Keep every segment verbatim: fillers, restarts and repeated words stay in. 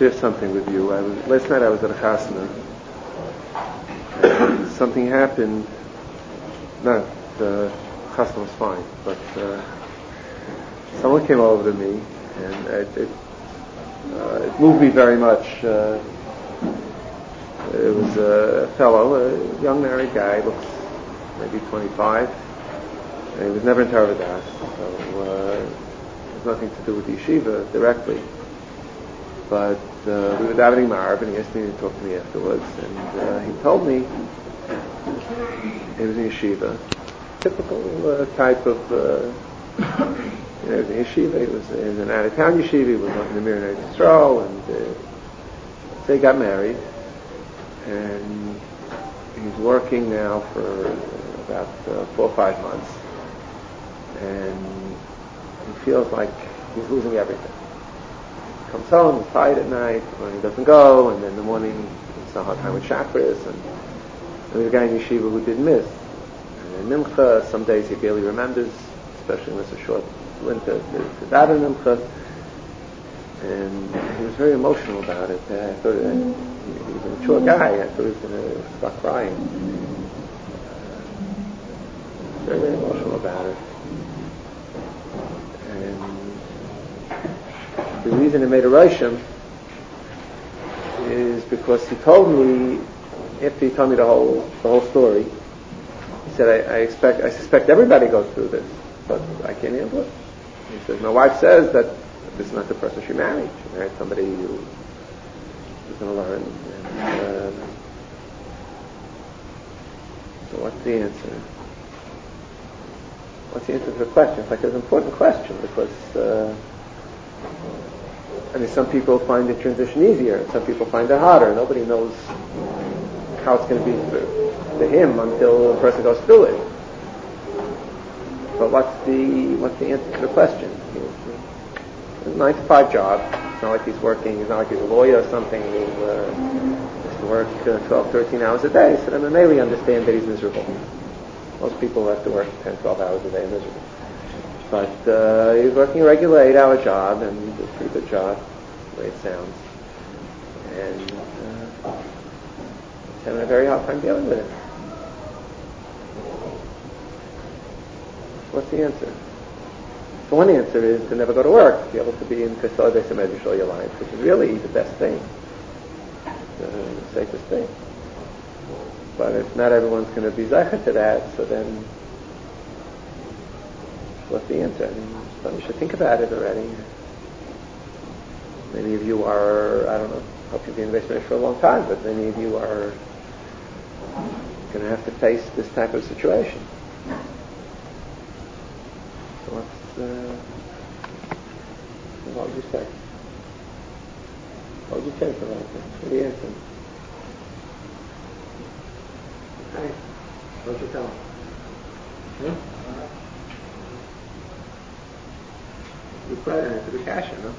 share something with you. I was, last night I was at a chasna. Something happened. No, the chasna was fine, but uh, someone came over to me, and it it, uh, it moved me very much. Uh, it was a fellow, a young married guy, looks maybe twenty-five. And he was never in Torah Das, so uh, it has nothing to do with the yeshiva directly. But uh, we were davening Ma'ariv, and he asked me to talk to me afterwards, and uh, he told me he was in yeshiva, typical uh, type of, uh, you know, he was in yeshiva, he was in an out-of-town yeshiva, he was in the Mir Yisrael, and uh, so he got married, and he's working now for about uh, four or five months, and he feels like he's losing everything. Comes home, he's tired at night, when he doesn't go, and then in the morning he's a hard time with chakras, and there's a guy in yeshiva who did miss. And in Nimcha, some days he barely remembers, especially when it's a short winter, to, to daven Nimcha. And he was very emotional about it. I thought, uh, he was a mature guy, I thought he was going to start crying. Very, very emotional about it. And the reason he made a Rosham is because he told me, after he told me the whole the whole story, he said, I, I expect, I suspect everybody goes through this, but I can't handle it. He says, my wife says that this is not the person she married. She married somebody who was going to learn. And, uh, so what's the answer? What's the answer to the question? It's like an important question because uh, I mean, some people find the transition easier, and some people find it harder. Nobody knows how it's going to be for, for him until the person goes through it. But what's the what's the answer to the question? It's a nine to five job. It's not like he's working. It's not like he's a lawyer or something who uh, has to work uh, twelve, thirteen hours a day. So then I mainly understand that he's miserable. Most people have to work ten, twelve hours a day and miserable. But uh, he's working a regular eight-hour job, and he does a pretty good job, the way it sounds. And uh, he's having a very hard time dealing with it. What's the answer? So one answer is to never go to work, to be able to be in Kasal Beis HaMedrash all your life, which is really the best thing, the, the safest thing. But if not everyone's going to be zeicha to that, so then what's the answer? I mean, you should think about it already. Many of you are, I don't know, I hope you've been in the basement for a long time, but many of you are going to have to face this type of situation. So what's, uh, what would you say? What would you say for that? What do you answer? Hey, what would you tell him? Hmm? You put it into the cash, no?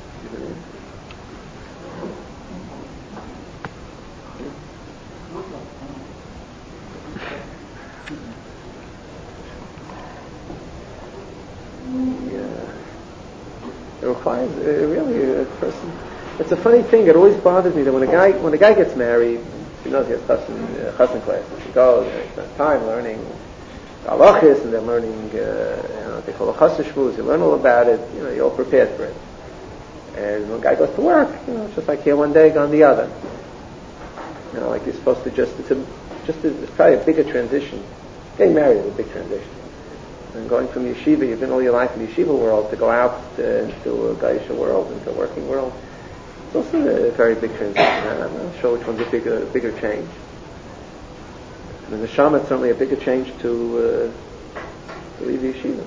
Yeah. It requires uh, really a person. It's a funny thing. It always bothers me that when a guy when a guy gets married, he knows he has chassan uh, chassan classes. He goes, you know, he spends time learning halachis, and then learning, uh, you know, what they call a chassan shvuz. You learn all about it. You know, you're all prepared for it. And when a guy goes to work, you know, it's just like here one day, gone the other. You know, like you're supposed to just, it's a, just a, it's probably a bigger transition. Getting married is a big transition. And going from yeshiva, you've been all your life in the yeshiva world, to go out uh, into a Gaisha world, into a working world, it's also a very big transition. I'm not sure which one's a bigger, bigger change. And in the Neshama, it's certainly a bigger change to, uh, to leave the yeshiva.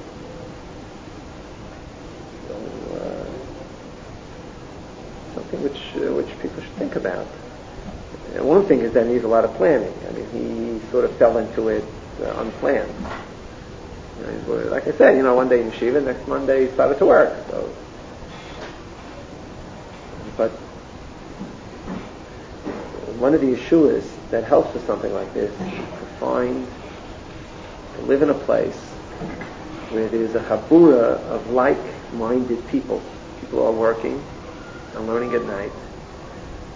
So, uh, something which uh, which people should think about. And one thing is that it needs a lot of planning. I mean, he sort of fell into it uh, unplanned. You know, he's, like I said, you know, one day in yeshiva, next Monday he started to work. So, but one of the Yeshuas that helps with something like this is to find, to live in a place where there's a chabura of like-minded people. People are working and learning at night,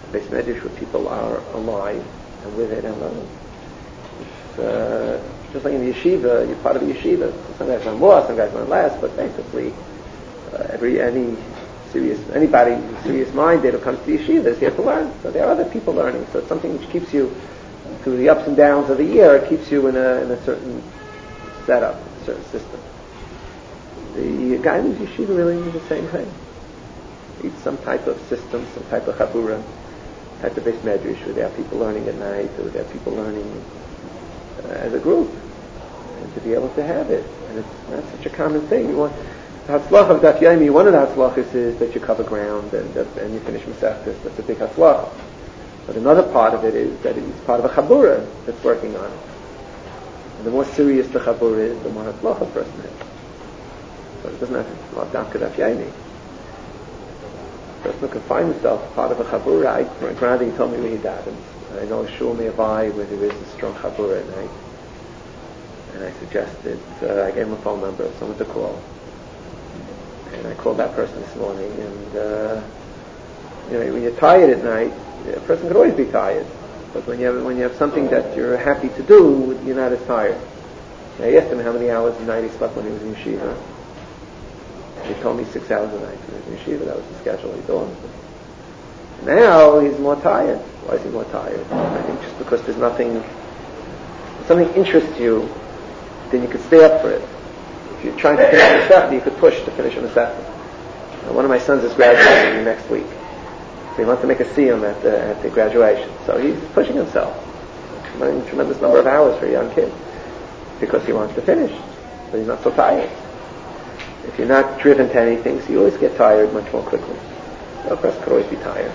Beis Medrash where people are alive and with it and learning. If, uh, just like in the yeshiva, you're part of the yeshiva. Some guys learn more, some guys learn less, but basically, uh, every any serious anybody who's serious minded who comes to the yeshiva is here to learn. So there are other people learning. So it's something which keeps you through the ups and downs of the year. It keeps you in a in a certain setup, a certain system. The guy who's yeshiva really needs the same thing. Needs some type of system, some type of chabura, type of Beis Medrash, where there are people learning at night, or there are people learning uh, as a group, and to be able to have it. And it's not such a common thing. You want the hatzlacha of Daf Yomi. One of the hatzlachas is that you cover ground and that, and you finish Masechtas. That's a big hatzlacha. But another part of it is that it's part of a chabura that's working on it. And the more serious the chabura is, the more hatzlacha a person has. So it doesn't have to be Daf Daf Yomi. The person who can find himself part of a chabura. I, my grandfather told me where he davens. I know a shul nearby where there is a strong chabura at night. And I suggested, uh, I gave him a phone number of someone to call. And I called that person this morning, and uh, you know, when you're tired at night, a person could always be tired. But when you have when you have something that you're happy to do, you're not as tired. And I asked him how many hours a night he slept when he was in yeshiva. He told me six hours a night when he was in yeshiva. That was the schedule he thought. Now he's more tired. Why is he more tired? I think just because there's nothing, if something interests you, then you could stay up for it. If you're trying to finish a Masechta, you could push to finish a Masechta. One of my sons is graduating next week. So he wants to make a siyum at the, at the graduation. So he's pushing himself. A tremendous number of hours for a young kid. Because he wants to finish. But he's not so tired. If you're not driven to anything, so you always get tired much more quickly. So a person could always be tired.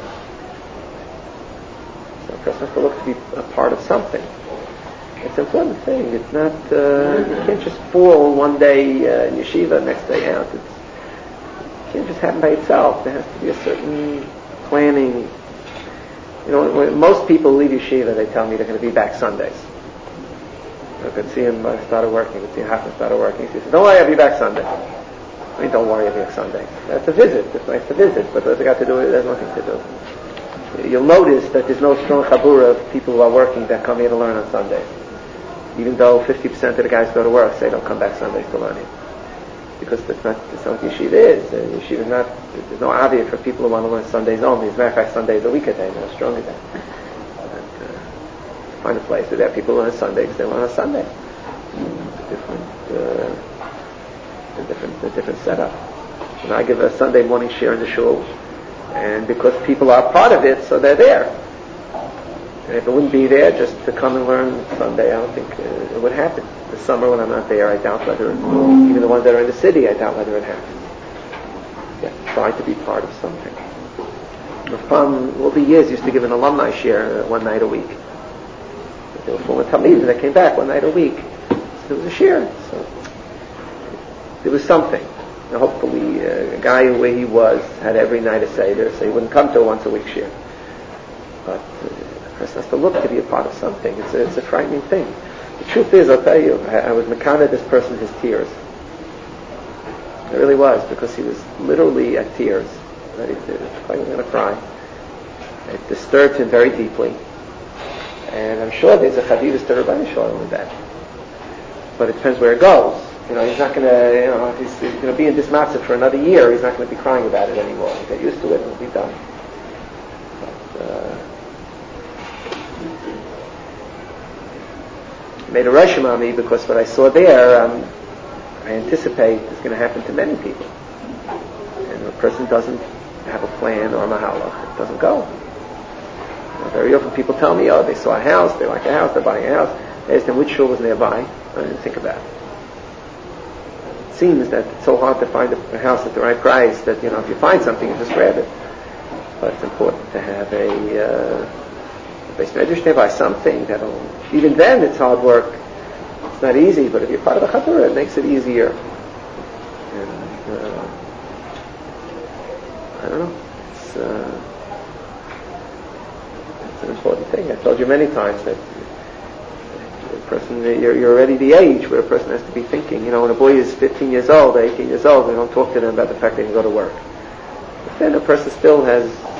So a person has to look to be a part of something. It's an important thing. It's not, uh, you can't just fall one day uh, in yeshiva, next day out. It's, it can't just happen by itself. There has to be a certain planning. You know, when most people leave yeshiva, they tell me they're going to be back Sundays. I could see him uh, started working. I could see Hafner started working. He says, don't worry, I'll be back Sunday. I mean, don't worry, I'll be back Sunday. That's a visit. It's nice to visit, but what's it got to do with it? There's nothing to do. You'll notice that there's no strong chabura of people who are working that come here to learn on Sundays. Even though fifty percent of the guys go to work, say don't come back Sundays to learn it. Because that's not, that's not what yeshiva is. Uh, yeshiva is not, there's no obvious for people who want to learn Sundays only. As a matter of fact, Sundays a week a day, no stronger than that. And, uh, find a place where there are people who learn Sundays, they learn on Sunday. It's a different, uh, a different, a different setup. And I give a Sunday morning share in the shul, and because people are part of it, so they're there. And if it wouldn't be there, just to come and learn Sunday, I don't think uh, it would happen. The summer when I'm not there, I doubt whether, it, even the ones that are in the city, I doubt whether it happens. Yeah, try to be part of something. Rafam, all the years, used to give an alumni share uh, one night a week. They were former Talmidim, and they came back one night a week. So there was a share. So there was something. Now hopefully, uh, a guy where he was had every night a seder, so he wouldn't come to a once a week share. But uh, the person has to look to be a part of something. It's a, it's a frightening thing. The truth is, I'll tell you, I, I was mekana this person his tears. It really was, because he was literally at tears, ready to, he was going to cry. It disturbed him very deeply. And I'm sure there's a chadivus to Rabbi Shalom with that. But it depends where it goes. You know, he's not going to, you know, if he's, he's going to be in this matzah for another year, he's not going to be crying about it anymore. He'll get used to it and it'll be done. But, uh, made a reshim on me because what I saw there, um, I anticipate is going to happen to many people. And if a person doesn't have a plan or a mahalach, it doesn't go. You know, very often people tell me, oh, they saw a house, they like a house, they're buying a house. They asked them which shul was nearby. I didn't think about it. It seems that it's so hard to find a house at the right price that, you know, if you find something, you just grab it. But it's important to have a... Uh, Beis Medrash nearby, something that'll, even then it's hard work. It's not easy, but if you're part of the chabura, it makes it easier. And, uh, I don't know, it's, uh, it's an important thing. I told you many times that a person, you're, you're already the age where a person has to be thinking. You know, when a boy is fifteen years old, eighteen years old, we don't talk to them about the fact they can go to work. But then a person still has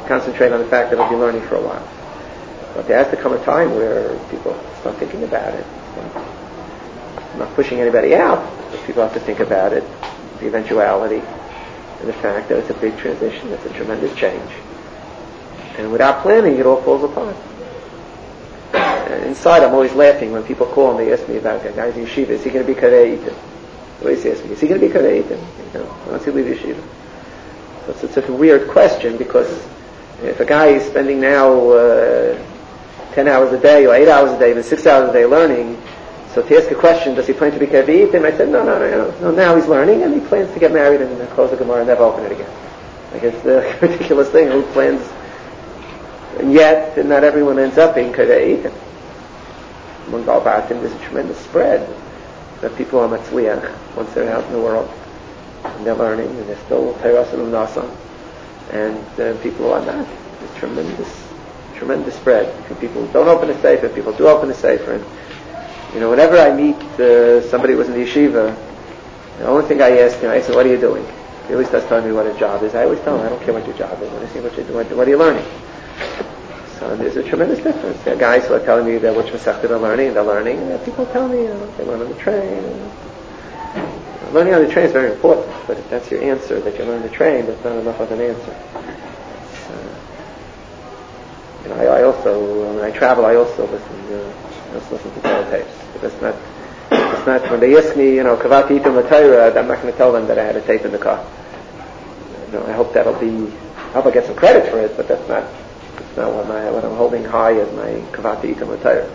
concentrate on the fact that I'll be learning for a while. But there has to come a time where people start thinking about it. I'm not pushing anybody out, but people have to think about it, the eventuality, and the fact that it's a big transition, it's a tremendous change. And without planning, it all falls apart. And inside, I'm always laughing when people call and they ask me about that guy's in yeshiva. Is he going to be kadei? They always ask me, is he going to be kadei? You know, once he leaves yeshiva. So it's, it's such a weird question, because if a guy is spending now uh, ten hours a day, or eight hours a day, even six hours a day learning, so to ask a question, does he plan to be kadei? And I said, no, no, no, no, no. Now he's learning, and he plans to get married and close the Gemara and never open it again. I guess the ridiculous thing. Who plans? And yet, not everyone ends up being kadei. Among Baal Batim, there's a tremendous spread that people are matzliach once they're out in the world, and they're learning, and they're still teras and umnasa, and uh, people are not. There's tremendous, tremendous spread. People who don't open a sefer, people do open a sefer. And, you know, whenever I meet uh, somebody who was in the yeshiva, the only thing I ask him, I say, what are you doing? He always starts telling me what his job is. I always tell him, I don't care what your job is. I want to see what you're doing. What are you learning? So there's a tremendous difference. There are guys who are telling me that which masechta they're learning, and they're learning, and there are people tell me, you know, they learn on the train. And, you know, learning on the train is very important, but if that's your answer, that you learn on the train, that's not enough of an answer. Uh, you know, I, I also, when I travel, I also listen, uh, I also listen to Torah tapes. But that's not, it's not, when they ask me, you know, kavati itam l'Torah, I'm not going to tell them that I had a tape in the car. You know, I hope that'll be, I hope I get some credit for it, but that's not, It's not what, my, what I'm holding high as my kavati itam l'Torah.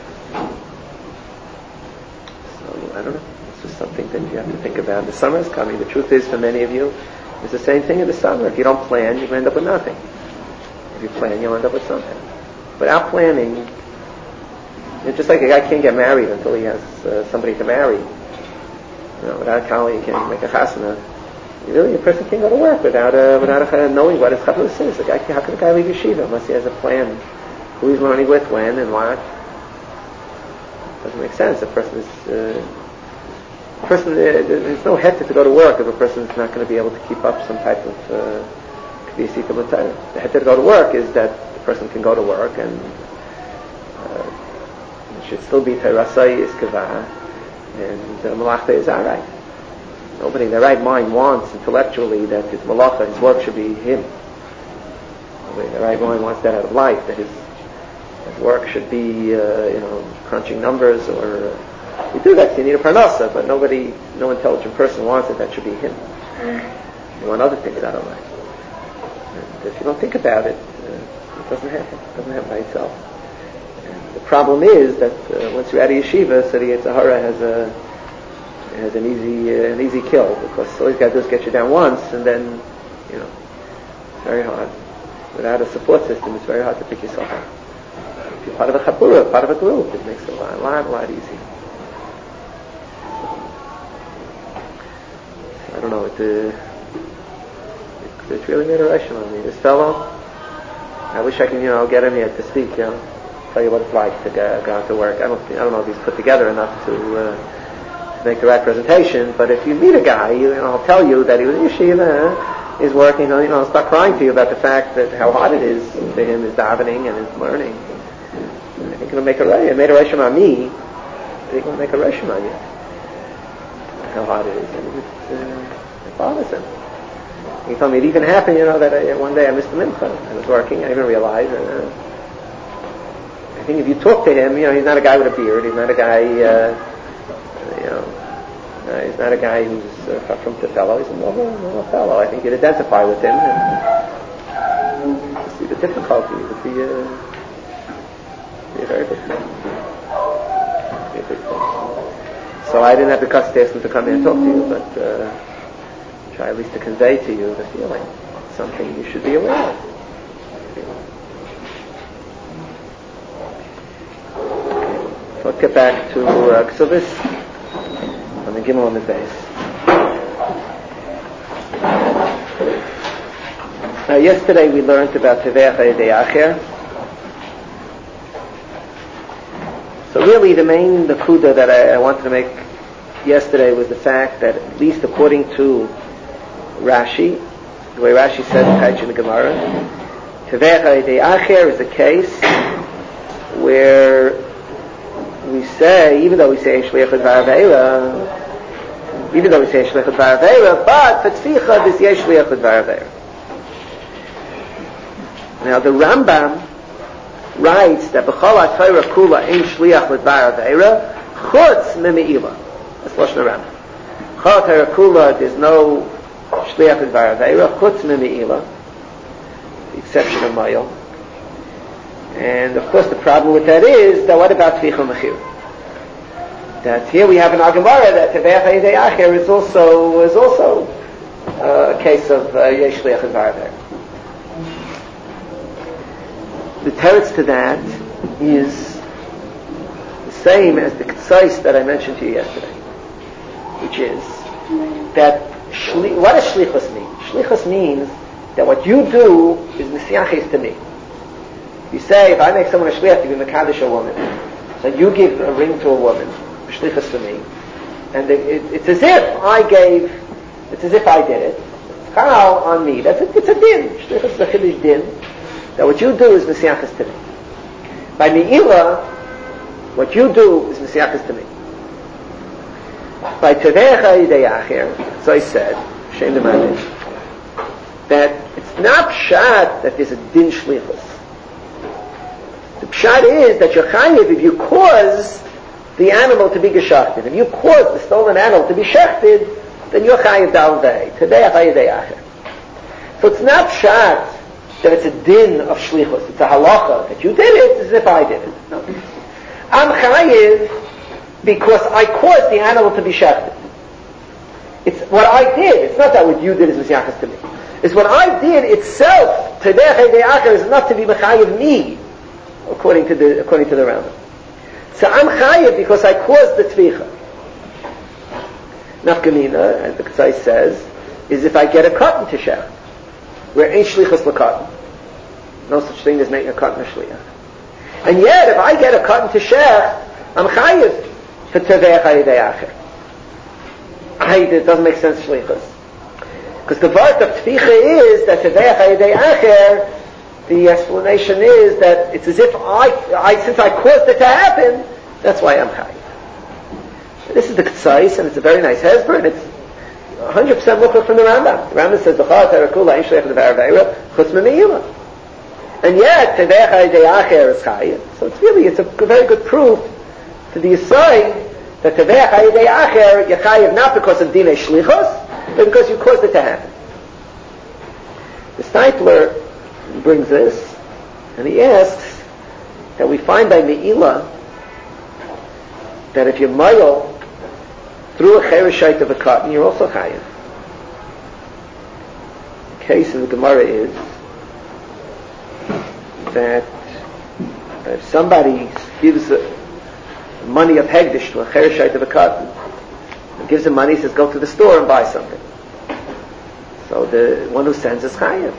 So, I don't know. It's just something that you have to think about. The summer is coming. The truth is, for many of you, it's the same thing in the summer. If you don't plan, you end up with nothing. If you plan, you'll end up with something. Without planning, it's just like a guy can't get married until he has uh, somebody to marry. You know, without telling, you can't make a chasana. Really, a person can't go to work without uh, without uh, knowing what his chavrusa is. A guy, how can a guy leave yeshiva unless he has a plan? Who he's learning with, when, and what? It doesn't make sense. A person is uh, a person. Uh, there's no heter to go to work if a person is not going to be able to keep up some type of kaviyas itam l'Torah. The heter to go to work is that the person can go to work and uh, it should still be terasai iskava and uh, malachta is alright. Nobody in their right mind wants intellectually that his malacha, his work should be him. Nobody in their right mind wants that out of life, that his, his work should be, uh, you know, crunching numbers or... Uh, you do that, you need a parnasa, but nobody, no intelligent person wants it, that should be him. You want other things out of life. And if you don't think about it, uh, it doesn't happen. It doesn't happen by itself. And the problem is that uh, once you're out of yeshiva, so the Yetzer Hara has a... It has an easy uh, an easy kill, because all he's got to do is get you down once, and then, you know, it's very hard. Without a support system, it's very hard to pick yourself up. If you're part of a chapura, part of a group, it makes it a lot, a lot, a lot easier. I don't know, it, uh, it, it's really made a rushing on me. This fellow, I wish I could, you know, get him here to speak, you know, tell you what it's like to go, go out to work. I don't, I don't know if he's put together enough to. Uh, make the right presentation, but if you meet a guy, you know, I'll tell you that he was in yeshiva, he's working, you know, I'll start crying to you about the fact that how hard it is to him, his davening and his learning. I think it'll make a reshim. It made a reshim on me. I think it'll make a reshim on you. How hard it is. And it's, uh, it bothers him. He told me it even happened, you know, that I, one day I missed the mincha. I was working, I didn't realize. And, uh, I think if you talk to him, you know, he's not a guy with a beard, he's not a guy, uh, you know, uh, he's not a guy who's uh, far from the fellow. He's a normal, normal fellow. I think you'd identify with him and see the difficulty. It would be a, be a very big thing. Be a big thing. So I didn't have the guts to ask him to come here and talk to you, but uh, try at least to convey to you the feeling. It's something you should be aware of. Okay. So let's get back to uh, Ksubis. On the Gimel on the base. Now, yesterday we learned about Teveach Ha'edei Acher. So really the main nakuda that I, I wanted to make yesterday was the fact that, at least according to Rashi, the way Rashi says in Kaichin the Gemara, Teveach Ha'idei Acher is a case where we say, even though we say Shlichut V'Aveira, even though we say Shlichut V'Aveira, but for Tficha, this Yesh Shlichut V'Aveira. Now the Rambam writes that B'chol HaTorah Kula Ein Shliach L'Dvar Aveira Chutz Me'Me'ila. That's Lashon Rambam. B'chol HaTorah Kula, there's no Shliach L'Dvar Aveira Chutz Me'Me'ila, the exception of Mayil. And of course the problem with that is that what about Tficha Mechir? That here we have an Agamara that Teveach Ha'idei Acher is also is also uh, a case of Yesh Shliach L'Dvar Aveira. The teretz to that is the same as the Ketzais that I mentioned to you yesterday, which is that shli- what does shlichus mean? Shlichus means that what you do is mesiachis to me. You say, if I make someone a shliach to be mekadosh a woman, so you give a ring to a woman, shlichus to me, and it, it, it's as if I gave, it's as if I did it. It's chal on me. That's a, it's a din. Shlichus is a chiddush din. That what you do is mesiachis to me. By me'ila, what you do is mesiachis to me. By Teveach Ha'idei Acher, so I said, Shem D'Maneh, that it's not pshat that there's a din shlichus. The pshat is that you're chayiv if you cause the animal to be geshachted. If you cause the stolen animal to be shechted, then you're chayiv dal vei. Teveach Ha'idei Acher. So it's not pshat that it's a din of shlichus. It's a halacha that you did it as if I did it. No. I'm chayiv because I caused the animal to be shechted. It's what I did. It's not that what you did is mesiachas to me. It's what I did itself. Teveach Ha'idei Acher is not to be mechayiv me, according to the according to the Rambam. So I'm chayiv because I caused the tvicha. Nafkamina, as the Ketzai says, is if I get a cotton to shech, where ain't shlichus l'cotton. No such thing as making a cotton a shliach. And yet, if I get a cotton to shech, I'm chayiv for Teveach Ha'idei Acher. It doesn't make sense shlichus. Because the vart of tficha is that Teveach Ha'idei Acher, the explanation is that it's as if I, I, since I caused it to happen, that's why I'm chayiv. This is the Ketzais, and it's a very nice hezber, and it's one hundred percent looking from the Rambam. The Rambam says, B'chol HaTorah Kula Ein Shliach L'Dvar Aveira Chutz Me'Me'ila. And yet, Teveach Ha'idei Acher is chayiv. So it's really, it's a very good proof to the aside that Teveach Ha'idei Acher, you're chayiv not because of dinei shlichus, but because you caused it to happen. The Steipler brings this, and he asks that we find by Me'ila that if you mayil through a chereshite of a cotton, you're also chayiv. The case in the Gemara is that if somebody gives a money of hegdish to a chereshite of a cotton, and gives him money, he says, go to the store and buy something. So the one who sends is chayiv.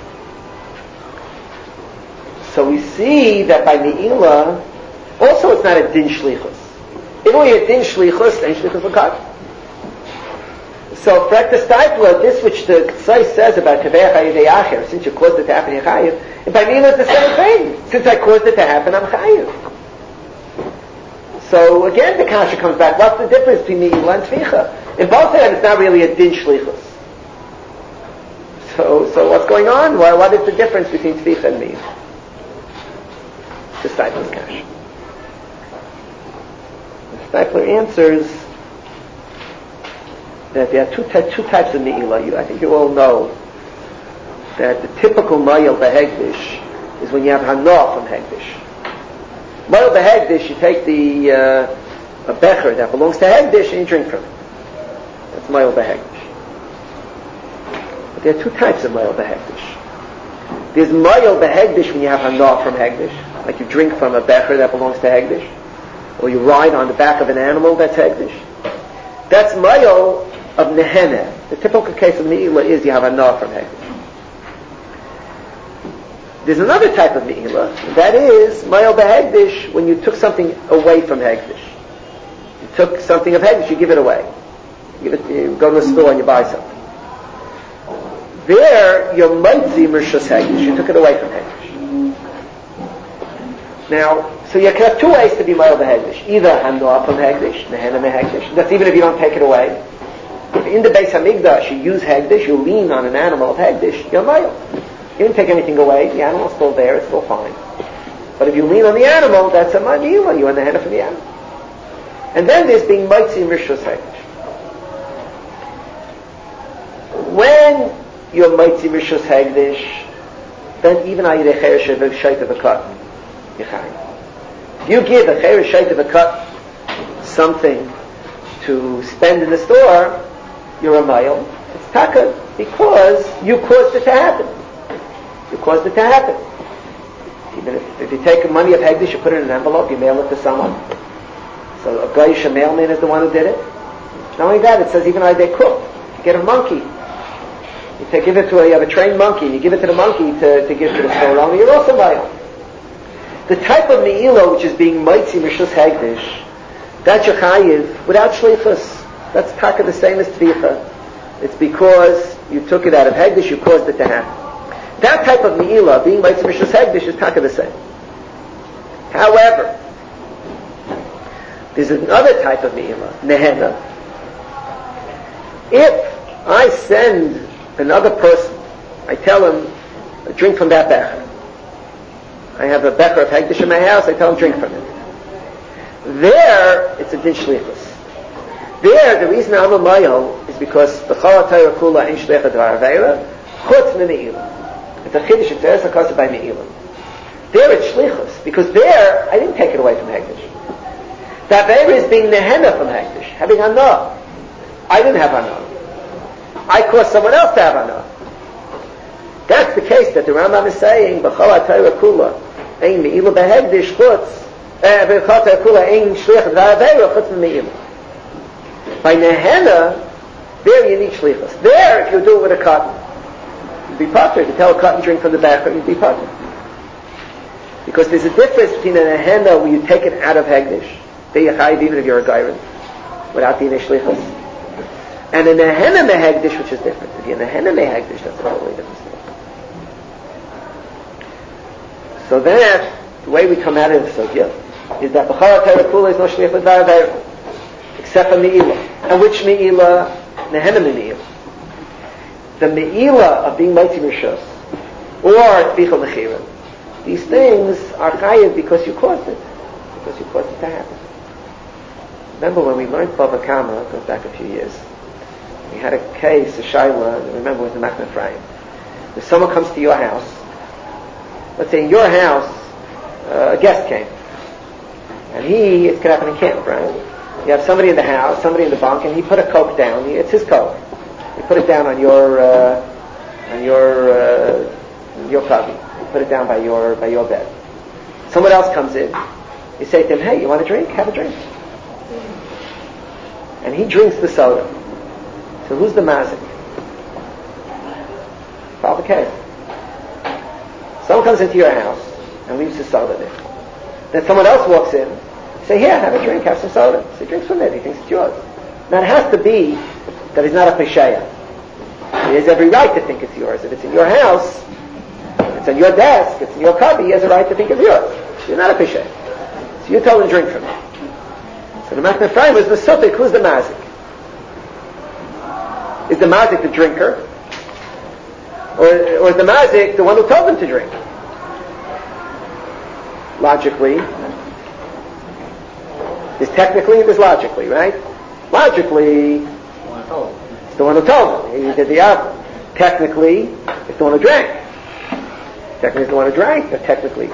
So we see that by Me'ila, also it's not a din shlichus. If only a din shlichus, then shlichus l'kat. So, for the Steipler, this which the Ketzai says about Teveach Ha'idei Acher, since you caused it to happen, you're chayiv. And by Me'ila, it's the same thing. Since I caused it to happen, I'm chayiv. So again, the kasha comes back. What's the difference between Me'ila and Tficha? In both of them, it's not really a din shlichus. So, so what's going on? Well, what is the difference between Tficha and Me'ila? The Steipler's kasha. Steipler answers that there are two, ty- two types of Me'ila. You, I think you all know that the typical Mayil Behegdish is when you have Hanah from Hegdish. Mayil Behegdish, you take the uh, a becher that belongs to Hegdish and you drink from it. That's Mayil Behegdish. But there are two types of Mayil Behegdish. There's Mayil Behegdish when you have Hanah from Hegdish, like you drink from a becher that belongs to Hegdish, or you ride on the back of an animal that's Hegdish. That's Mayil of Neheneh. The typical case of Me'ila is you have a Nah from Hegdish. There's another type of Me'ila, that is Mayil Behegdish when you took something away from Hegdish. You took something of Hegdish, you give it away. You, give it, you go to the store and you buy something. There, you're Maitzi Rishus Hegdish. You took it away from Hegdish. Now, so you can have two ways to be Ma'il B'Hegdish. Either Hanoah from Hegdish, Nehena Mehegdish. That's even if you don't take it away. If in the Beis HaMikdash you use Hegdish, you lean on an animal of Hegdish, you're Ma'il. You didn't take anything away, the animal's still there, it's still fine. But if you lean on the animal, that's a Ma'ila, you're in the Nehena from the animal. And then there's being Maitzi Rishus Hegdish. When you're Maitzi Rishus Hegdish, then even Ayidei Cheresh of a Shait of a cut, you're Chayim. You give a Cheresh Shait of a cut something to spend in the store, you're a Ma'il. It's taka because you caused it to happen. You caused it to happen. Even if, if you take money of Hegdish, you put it in an envelope, you mail it to someone. So a Goyish mailman is the one who did it. Not only that, it says even I they cook. You get a monkey. You take, give it to a, you have a trained monkey, you give it to the monkey to, to give to the store owner, you're also Ma'il. The type of Me'ila which is being Maitzi Rishus Hegdish, that's your Chayiv without Shlichus. That's taka the same as Tvicha. It's because you took it out of Hegdish, you caused it to happen. That type of Me'ila, being Maitzi Rishus Hegdish, is taka the same. However, there's another type of Me'ila, Nehena. If I send another person, I tell him, drink from that becher. I have a becher of Hegdish in my house, I tell him, drink from it. There, it's a din shlichus. There, the reason I'm a Ma'il is because the Chol HaTorah Kula Ein Shlicha Dvar Aveira Chutz Me'ila. It's a Chiddush, it's Eretz HaKoseh by Me'ila. There it's shlichus, because there, I didn't take it away from Hegdish. The Aveira is being Nehena from Hegdish, having Hanoah. I didn't have Hanoah. I caused someone else to have Hanoah. That's the case that the Rambam is saying, B'chol HaTorah Kula Ein Me'ila B'Hegdish Chutz By Nehena, there you need shlichus. There, if you do it with a cotton, you'd be potter. If you tell a cotton drink from the back, you'd be potter. Because there's a difference between a Nehena where you take it out of Hegdish, there you chayiv even if you're a gairin, without the shlichus, and a Nehena mehegdish, which is different. If you're a Nehena mehegdish, that's a totally different story. So that, the way we come out of the sugya is that B'chol HaTorah Kula is no shliach l'dvar aveira, except for Me'ila. And which Me'ila? Nehena Me'ila. The Me'ila of being Maitzi Rishus, or Tvicha Mechira, these things are chayiv because you caused it. Because you caused it to happen. Remember when we learned Bava Kama, it goes back a few years, we had a case, a Shaila, remember it was the Machne Ephraim. If someone comes to your house, let's say in your house, uh, a guest came, and he, it could happen in camp, right? You have somebody in the house, somebody in the bunk, and he put a Coke down. He, it's his Coke. He put it down on your, uh, on your, uh, your cubby. He put it down by your, by your bed. Someone else comes in. You say to him, "Hey, you want a drink? Have a drink." And he drinks the soda. So who's the mazik? Follow the case. Someone comes into your house and leaves the soda there. Then someone else walks in, say, "Here, have a drink, have some soda." So he drinks from it, he thinks it's yours. Now it has to be that he's not a pesheya. He has every right to think it's yours. If it's in your house, it's on your desk, it's in your cubby, he has a right to think it's yours. You're not a pesheya. So you tell him to drink from it. So the Machne Ephraim is the sufik, who's the mazik? Is the mazik the drinker? Or, or is the mazik the one who told him to drink? Logically, there's technically and there's logically, right? Logically, it's the one who told him. He did the opposite. Technically, it's the one who drank. Technically, it's the one who drank, but technically.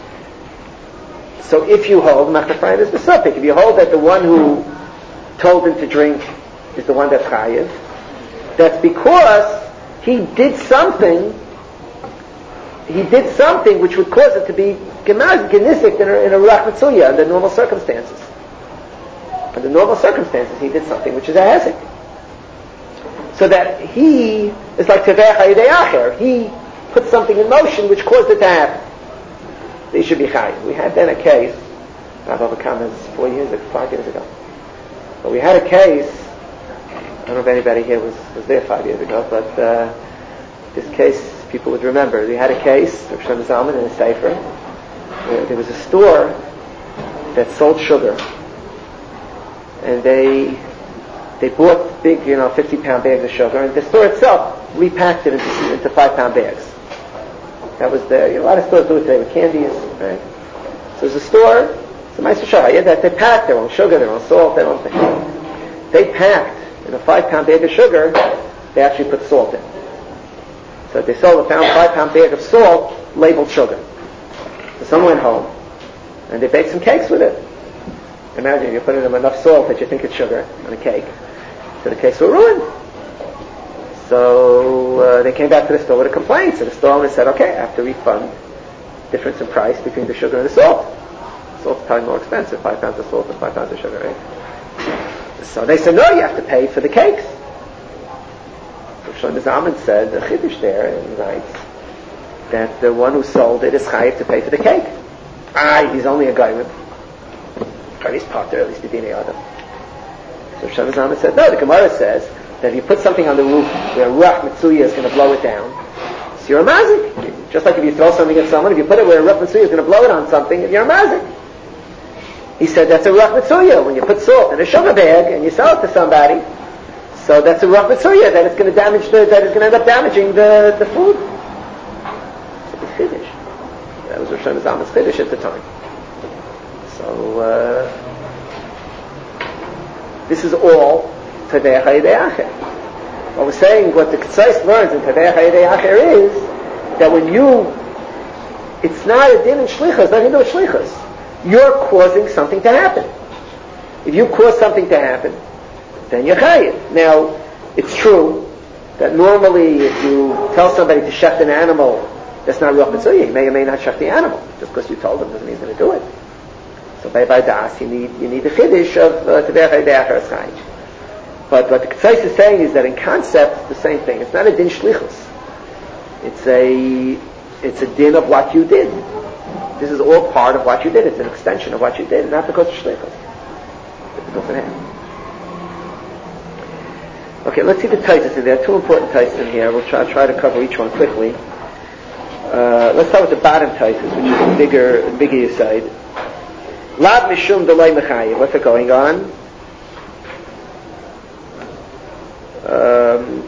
So if you hold, Machne Ephraim is the sufik. If you hold that the one who told him to drink is the one that's chayiv, that's because he did something, he did something which would cause it to be gemaz, genisik in a, in a ruach mitzuya under normal circumstances. Under normal circumstances, he did something which is a hezek. So that he is like tevech hayidei acher. He put something in motion which caused it to happen. They should be chayiv. We had then a case, Rabbi Kama is four years ago, five years ago. But we had a case, I don't know if anybody here was, was there five years ago, but uh, This case, people would remember. They had a case, Rav Shlomo Zalman in a Sefer, where there was a store that sold sugar, and they they bought big, you know, fifty pound bags of sugar, and the store itself repacked it into, into five pound bags. That was the, you know, a lot of stores do it today with candies, right? So there's a store, it's a nice shahaya, that they pack their own sugar, their own salt, their own thing. They packed in a five pound bag of sugar, they actually put salt in. So they sold a pound, five pound bag of salt labeled sugar. So someone went home and they baked some cakes with it. Imagine you're putting in enough salt that you think it's sugar on a cake. So the cakes were ruined. So uh, they came back to the store with a complaint. So the store owner said, okay, I have to refund difference in price between the sugar and the salt. Salt's probably more expensive, five pounds of salt and five pounds of sugar, right? So they said, no, you have to pay for the cakes. So Shlomo Zalman said, the chiddush there, and he writes, that the one who sold it is chayiv to pay for the cake. Ah, he's only a guy with He's potter, at least the Dinei Adam. So Shlomo Zalman said, no, the Gemara says that if you put something on the roof where Ruach Mitzuya is going to blow it down, so you're a mazik. Just like if you throw something at someone, if you put it where Ruach Mitzuya is going to blow it on something, you're a mazik. He said that's a Ruach Mitzuya. When you put salt in a sugar bag and you sell it to somebody, so that's a Ruach Mitzuya, that it's going to damage the, that it's going to end up damaging the, the food. So it's chiddush. That was Rosh Hashanah's chiddush at the time. So, uh, this is all Tavei HaYidei Acher. What we're saying, what the Ketzais learns in Tavei HaYidei Acher is that when you, it's not a din in shlichus, nothing to do with shlichus. You're causing something to happen. If you cause something to happen, then you're chayiv. Now, it's true that normally if you tell somebody to shecht an animal, that's not Ruach Mitzuya. He may or may not shecht the animal. Just because you told him doesn't mean he's going to do it. So by by das, you need you need the chiddush of Tavei HaYidei Acher as chayiv. But what the Ketzais is saying is that in concept, it's the same thing. It's not a din shlichus. It's a it's a din of what you did. This is all part of what you did. It's an extension of what you did, not because of shlichus. It's because of him. Okay, let's see the taisus. There are two important taisus in here. We'll try try to cover each one quickly. Uh, let's start with the bottom taisus, which is the bigger bigger side. Lav mishum delay mechayev. What's it going on? Um,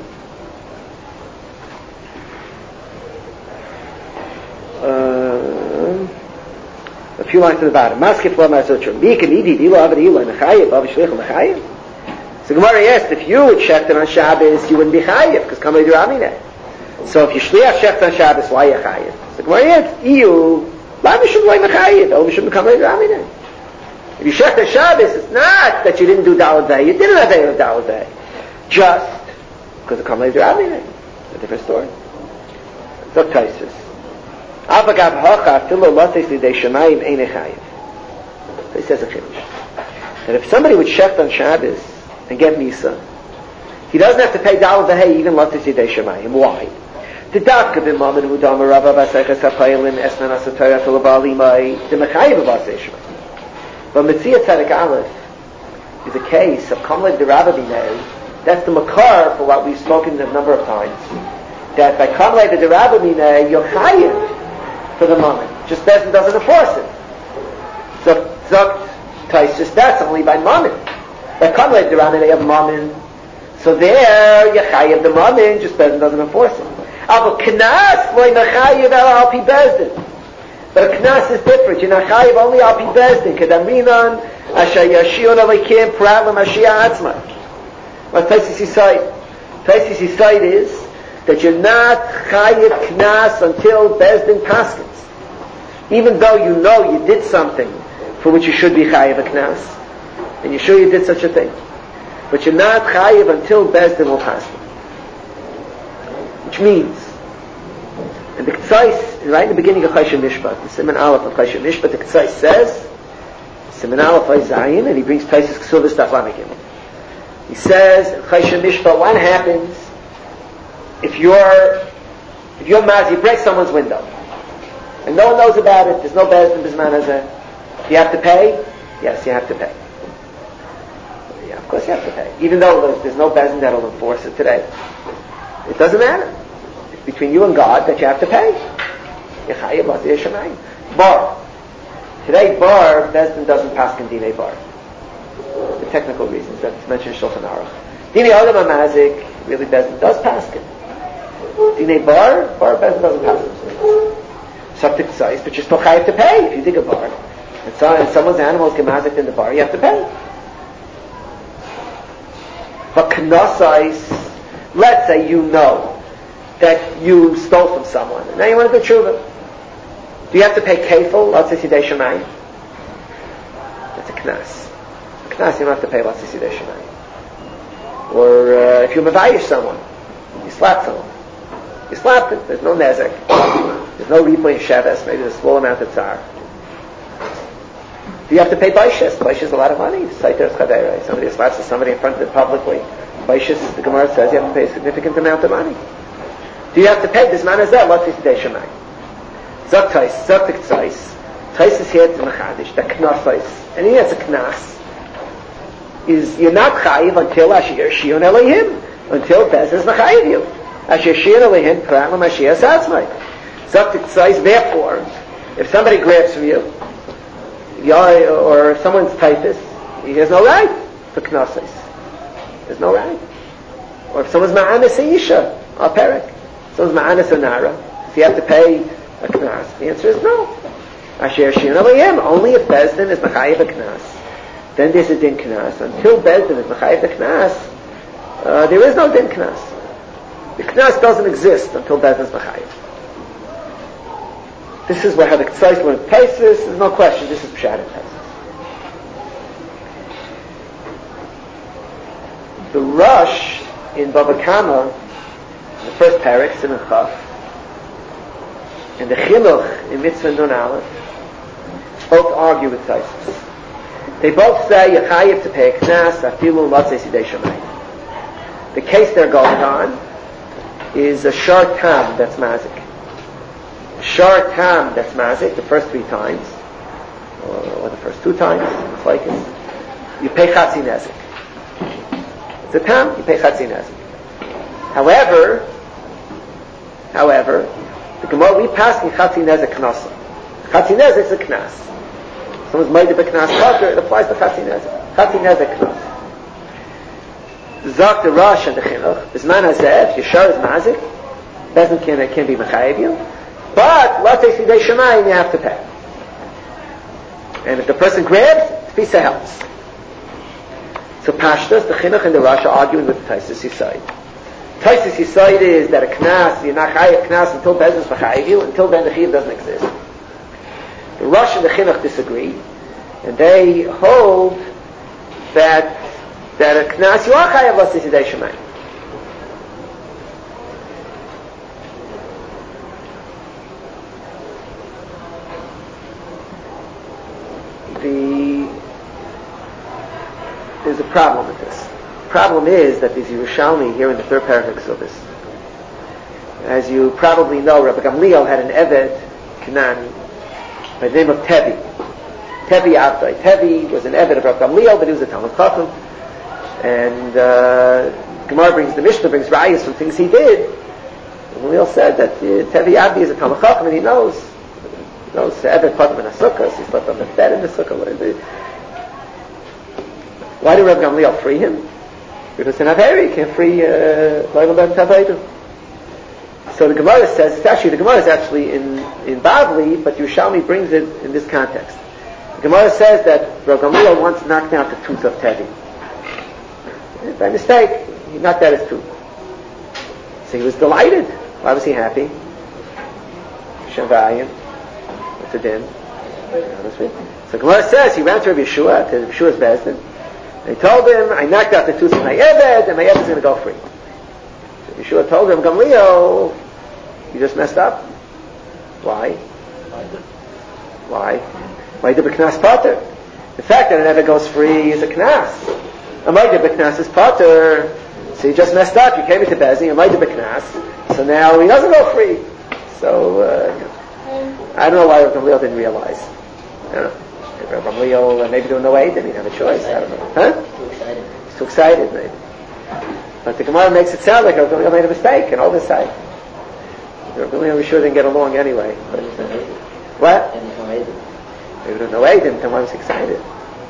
uh, a few lines to the bottom. Maskif lo mazotra. Mikan idi dilo avad ilo mechayev av shlichum mechayev. So Gemara asked, if you would shecht on Shabbos, you wouldn't be chayev because kamei duramine. So if you shliach shecht on Shabbos, why are you chayev? So Gemara asked, iu lav mishum lo mechayev av mishum kamei duramine. If you shecht on Shabbos, it's not that you didn't do dalad vei. You didn't have any dalad vei. Just because the kamei duramine. It's a different story. Zok taisus. Avagav hacha filo lates lidei shemayim ein chayev. He says a chiddush. That if somebody would shecht on Shabbos and get Misa, he doesn't have to pay Dalad V'Hei even Latis Yidei Shemayim. Why? The Dafka b'mamen hu dama rabba v'aseiches ha'paylim esnan asatayah t'labalimai the Mechayev v'asei Shemayim. But Metzia Tzedek Aleph is a case of Kamlev the Rabba Binei. That's the Makar for what we've spoken a number of times. That by Kamlev the Rabba Binei, you're chayiv for the moment. Just Bezin doesn't enforce it. So, so Taisus, that's only by mammon. But Kamlev the Rabba Binei of mammon. So there, you're chayiv the mammon, just Bezin doesn't enforce it. But Knas, loy mechayiv al pi Bezdin. But a Knas is different. You're not chayiv only al pi Bezdin. Kedaminan, asher yashion alikim, prat l'mashiach atzma. What Taisus Yisayid? Taisus Yisayid is that you're not chayiv Knas until Bezdin paskins. Even though you know you did something for which you should be chayiv a Knas, and you're sure you did such a thing. But you're not chayiv until Bezdin will paskin. Which means, and the Ketzais, right in the beginning of Choshen Mishpat, the Siman Aleph of Choshen Mishpat, the Ketzais says, Siman Aleph Ay Zayin, and he brings Taisus Ksuvas Daf Lamed Gimel. He says, in Choshen Mishpat, what happens if you're, if you're maz, you break someone's window, and no one knows about it, there's no Bezdin Bisman Hazeh, do you have to pay? Yes, you have to pay. Yeah, of course you have to pay. Even though there's, there's no Bezdin that'll enforce it today. It doesn't matter. between you and God that you have to pay. Bar. Today, bar, Bezdin doesn't pass in Dinei bar. The technical reasons that's mentioned in Shulchan Aruch. Dinei Adam HaMazik, really Bezdin does pass in. Dinei bar, bar Bezdin doesn't pass in. Subject size, but you're still chayav to pay if you dig a bar. And, so, and someone's animals get mazik in the bar, you have to pay. But knasais, let's say you know that you stole from someone, and now you want to do tshuva. Do you have to pay kefil, Latzei Sidei Shemayim? That's a knas. A knas, you don't have to pay Latzei Sidei Shemayim. Or uh, if you mavayish someone, you slap someone. You slapped him, there's no nezek. There's no replay sheves, maybe there's a small amount of tzar. Do you have to pay baishas? Baishas is a lot of money. Somebody slaps somebody in front of it publicly. Baishas, the Gemara says, you have to pay a significant amount of money. Do you have to pay this man as that? Latzei Sidei Shemayim. Zok Tais, Zok Tik Tais. Tais is here to Mechadish, the Knasais. And he has a Knas. Is, you're not Chayiv until Asher Shion Elohim. Until Bez is Mechayiv you. Asher Shion Elohim, Prat L'Mashiach Satzmai. Zok Tik Tais, therefore, if somebody grabs from you, or someone's typhus, he has no right for Knasais. There's no right. Or if someone's Ma'anis a Yisha, or Perek. Someone's Ma'anis a Nara, so you have to pay a knas. The answer is no. Asher Shion Elohim, only if Bezdin is Mechayiv a knas. Then there's a din knas. Until Bezdin is Mechayiv a knas, uh, there is no din knas. The knas doesn't exist until Bezdin is Mechayiv. This is where how the Ksais learned Taisus. There's no question. This is Pshat and Taisus. The Rush in Bava Kama, the first parak, Siman Chaf, and the Chinuch in Mitzvah Nun Aleph, both argue with Taisus. They both say you're chayiv to pay a knas afilu latzei sidei shemayim. The case they're going on is a shar tam that's mazik. A shar tam that's mazik the first three times, or, or the first two times, it's like it's, you pay chatzi nezik. It's a tam, you pay chatzi nezik. However, however, the Gemara, we pass in Chatzi Nezek Knasa. Chatzi Nezek is a Knas. Someone's made of a Knas Pater, it applies to Chatzi Nezek. Chatzi Nezek Knas. Zak the Rosh and the Chinuch, this man has said, Yeshar is Mazik, doesn't can, can be Mechayiv you, but Latzei Sidei Shemayim you have to pay. And if the person grabs, Tfisa helps. So Pashtas, the Chinuch and the Rosh are arguing with the Taisus side. Taisus Yisoid is that a knas, you're not chayiv knas until Bezdin is mechayiv you, until then the chiyuv doesn't exist. The Rosh and the Chinuch disagree, and they hold that that a knas you are chayiv latzei sidei shemayim. The there's a problem with this. The problem is that there's Yerushalmi here in the third paragraph of Kesubos. As you probably know, Rabbi Gamliel had an Eved, Kanani, by the name of Tevi. Tevi Avdai. Tevi was an Eved of Rabbi Gamliel, but he was a Talmud Chacham. And uh, Gemara brings, the Mishnah brings rayas from things he did. Gamliel said that uh, Tevi Avdi is a Talmud Chacham, and he knows. He knows Eved Patam in a sukkah, so he slept on the bed in the sukkah. Why did Rabbi Gamliel free him? Because in Averi, you can't free Loyal Ben Tavaydu. So the Gemara says, it's actually, the Gemara is actually in, in Bavli, but Yerushalmi brings it in this context. The Gemara says that Rabbi Gamliel once knocked out the tooth of Tevi. By mistake, he knocked out his tooth. So he was delighted. Why was he happy? Shavayim. What's the din? So Gemara says, he ran to Rabbi Yeshua, to Yeshua's Bezdin. They told him, I knocked out the tooth of my Eved, and my Eved is going to go free. So Yeshua told him, Gamliel, you just messed up. Why? Why? Why did the Knas Pater? The fact that an Eved goes free is a Knas. A Maida B'Knas is Pater. So you just messed up. You came into Bezdin, a Maida B'Knas. So now he doesn't go free. So, uh, I don't know why Gamliel didn't realize. I don't know. Rabbi Gamliel, uh, maybe there was no way, didn't he have a choice? I don't know. Huh? Too excited. He's too excited, maybe. But the Gemara makes it sound like Rabbi Gamliel made a mistake and all this side. Really, I'm sure they didn't get along anyway. But, uh, what? They would have no Aiden, then why was he excited?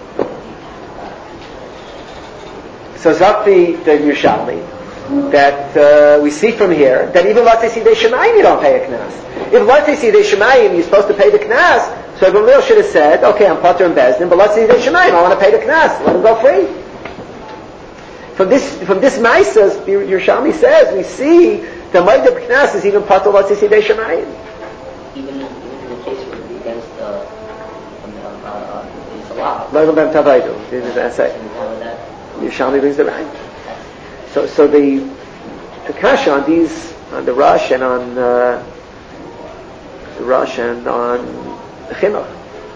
So Zakti the Yerushalmi, that uh, we see from here, that even Latzei Sidei Shemayim you don't pay a knas. If Latzei Sidei Shemayim you're supposed to pay the knas, so Gamliel should have said, okay, I'm Pater and Bezdin, but Latzei Sidei Shemayim, I want to pay the knas, let him go free. From this, from this Maisas, Yerushalmi says, we see the Maid of Knas is even Pater Latzei Sidei Shemayim. Even, even in the case where it's against uh, um, uh, uh, the Salah. Loyal Bem Tavaidu, this is the essay. Yerushalmi brings the right. So, so the the kasha on these, on the Rush and on uh, the Rush and on the Chinuch.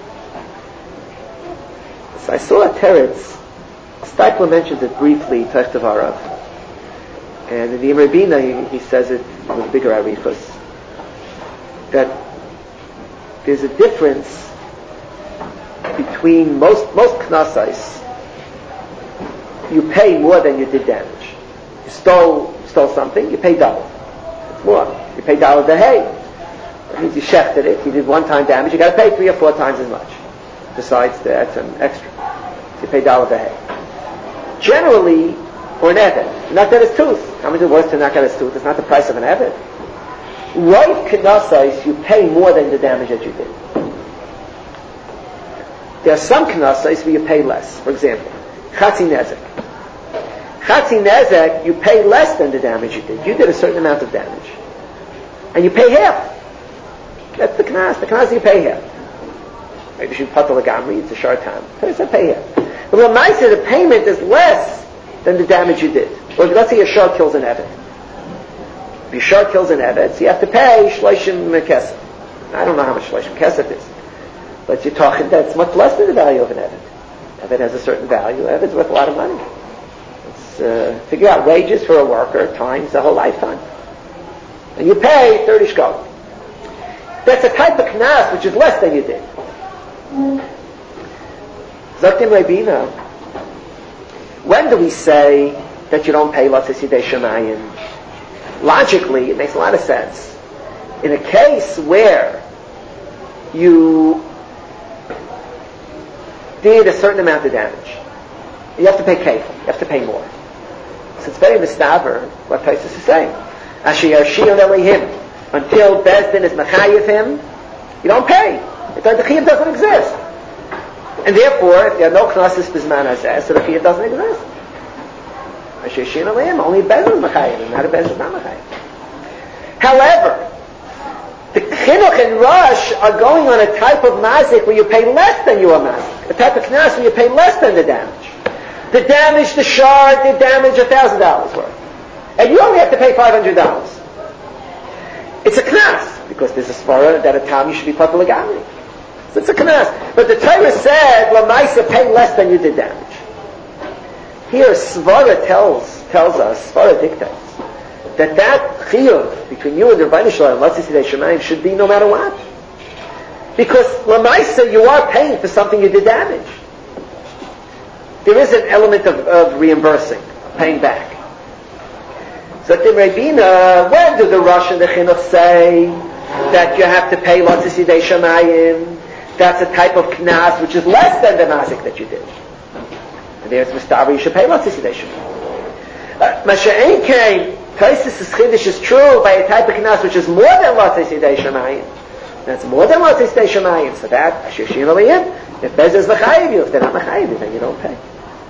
So I saw a teretz. Steipler mentions it briefly, Techt of Arav, and in the Imre Bina he, he says it with bigger arichos, that there's a difference between most most knasais. You pay more than you did damage. You stole stole something, you pay double. It's more. You pay double the hay. That means you shechted it, you did one time damage, you got to pay three or four times as much. Besides that, some extra. So you pay double the hay. Generally, or an evet, not that his tooth. How much it was to knock out his tooth? It's not the price of an evet. Right knasais, you pay more than the damage that you did. There are some knasais where you pay less. For example, Chatzi Nezek. Chatzi Nezek, you pay less than the damage you did. You did a certain amount of damage. And you pay half. That's the knas. The knas you pay half. Maybe you should patal l'gamri, it's a short time. So pay half. But when I say the payment is less than the damage you did. Or let's say your shor kills an evet. If your shor kills an evet, so you have to pay shloshim kesef. I don't know how much shloshim kesef is. But you're talking that's much less than the value of an evet. If it has a certain value, if it's worth a lot of money. It's, uh, figure out wages for a worker times the whole lifetime. And you pay thirty shkol. That's a type of knas which is less than you did. Zaktim Rebina, when do we say that you don't pay Latzei Sidei Shemayim? Logically, it makes a lot of sense. In a case where you did a certain amount of damage, you have to pay kefil. You have to pay more. So it's very mistaver what Taisus is saying. Asher Yarshion Elohim, until Bezdin is mechayev him, you don't pay. The chiyuv doesn't exist, and therefore, if there are no knasis bizman hazeh, so the chiyuv doesn't exist. Asher Yarshion Elohim, only Bezdin is mechayev him, not a Bezdin is not mechayev. However, the chinuch and rush are going on a type of mazik where you pay less than you are mazik. A type of knas where you pay less than the damage. The damage, the shard, did damage a thousand dollars worth, and you only have to pay five hundred dollars. It's a knas because there's a svara that a tam you should be patal l'gamri. So it's a knas. But the Torah said lamaisa pay less than you did damage. Here, svara tells tells us, svara dictates that that chiyuv between you and the Rebbeinu Shalom, Latzei Sidei Shemayim, should be no matter what. Because lamaisa you are paying for something you did damage. There is an element of, of reimbursing, paying back. So the Rebina, when do the Rosh and the Chinuch say that you have to pay Latzei Sidei Shemayim? That's a type of knas which is less than the mazik that you did. And there's Mustafa, you should pay Latzei Sidei Shemayim. Masha'en came, Taisus' Chiddush is true by a type of knas which is more than Latzei Sidei Shemayim. That's more than Latzei Sidei Shemayim. So that, Asher Yarshion Elohim, if Bez is mechayev you, if they're not mechayev you, then you don't pay.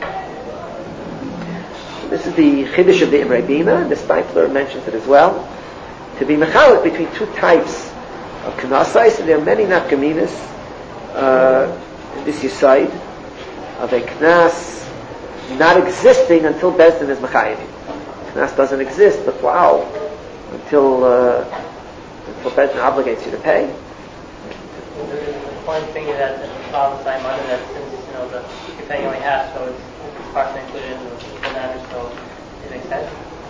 This is the Chiddush of the Imre Bina. The Steipler mentions it as well. To be mechalek between two types of knasais, and there are many nafkaminas uh, in this yisaid of a knas not existing until Bezdin is mechayev. Knas doesn't exist, but wow, until uh, until Bezdin obligates you to pay. The point thing is that the problem side money that since you know the you're paying only half, so it's partially included in the damage, so it makes sense.